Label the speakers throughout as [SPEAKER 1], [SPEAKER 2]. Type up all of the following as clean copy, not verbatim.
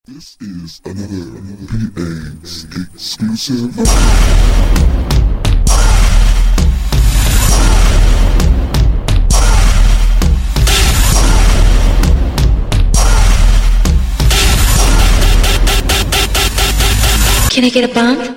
[SPEAKER 1] This is another PA's exclusive.
[SPEAKER 2] Can I get a bump?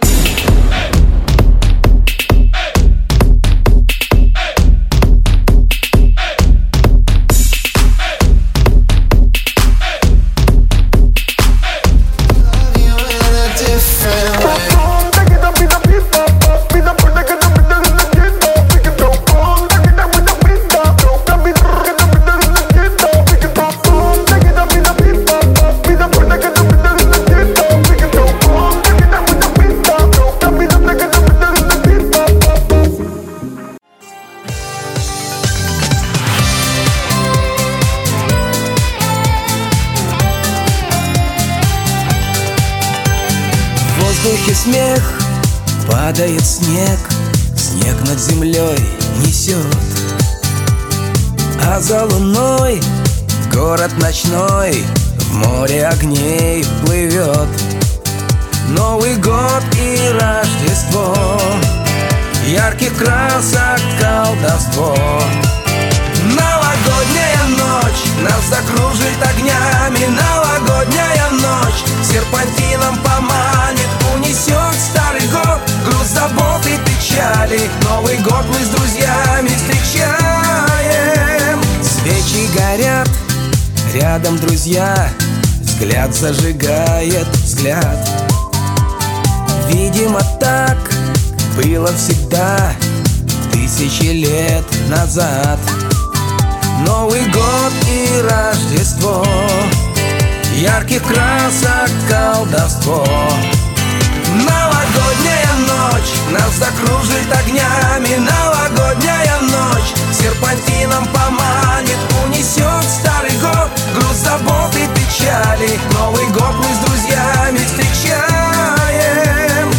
[SPEAKER 3] В воздухе смех, падает снег, снег над землей несет. А за луной город ночной в море огней плывет. Новый год и Рождество, ярких красок колдовство. Новогодняя ночь нас закружит огнями. Новогодняя ночь серпантином поманит, унесет старый год, груз забот и печали. Новый год мы с друзьями встречаем. Свечи горят, рядом друзья, взгляд зажигает взгляд. Видимо, так было всегда, тысячи лет назад. Новый год и Рождество, ярких красок колдовство. Новогодняя ночь нас закружит огнями. Новогодняя ночь серпантином поманит, унесет старый год, груз забот и печали. Новый год мы с друзьями встречаем.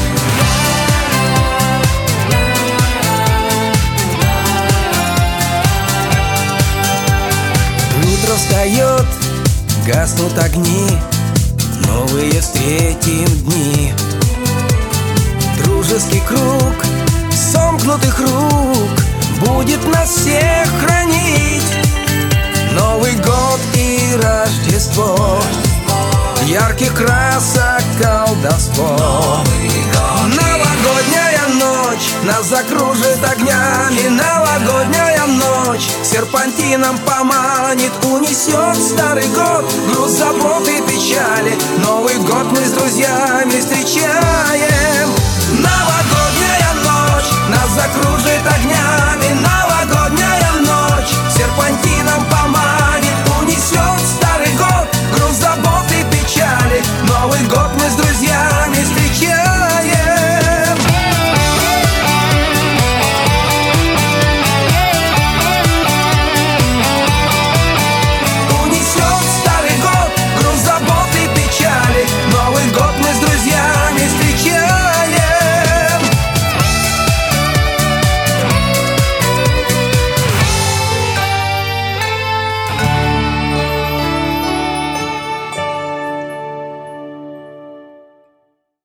[SPEAKER 3] Утро встает, гаснут огни, новые встретим дни. Дружеский круг сомкнутых рук будет нас всех хранить. Новый год и Рождество, ярких красок колдовство. Новогодняя ночь нас закружит огнями. Новогодняя ночь серпантином поманит, унесет старый год, груз забот и печали. Новый год мы с друзьями встречаем.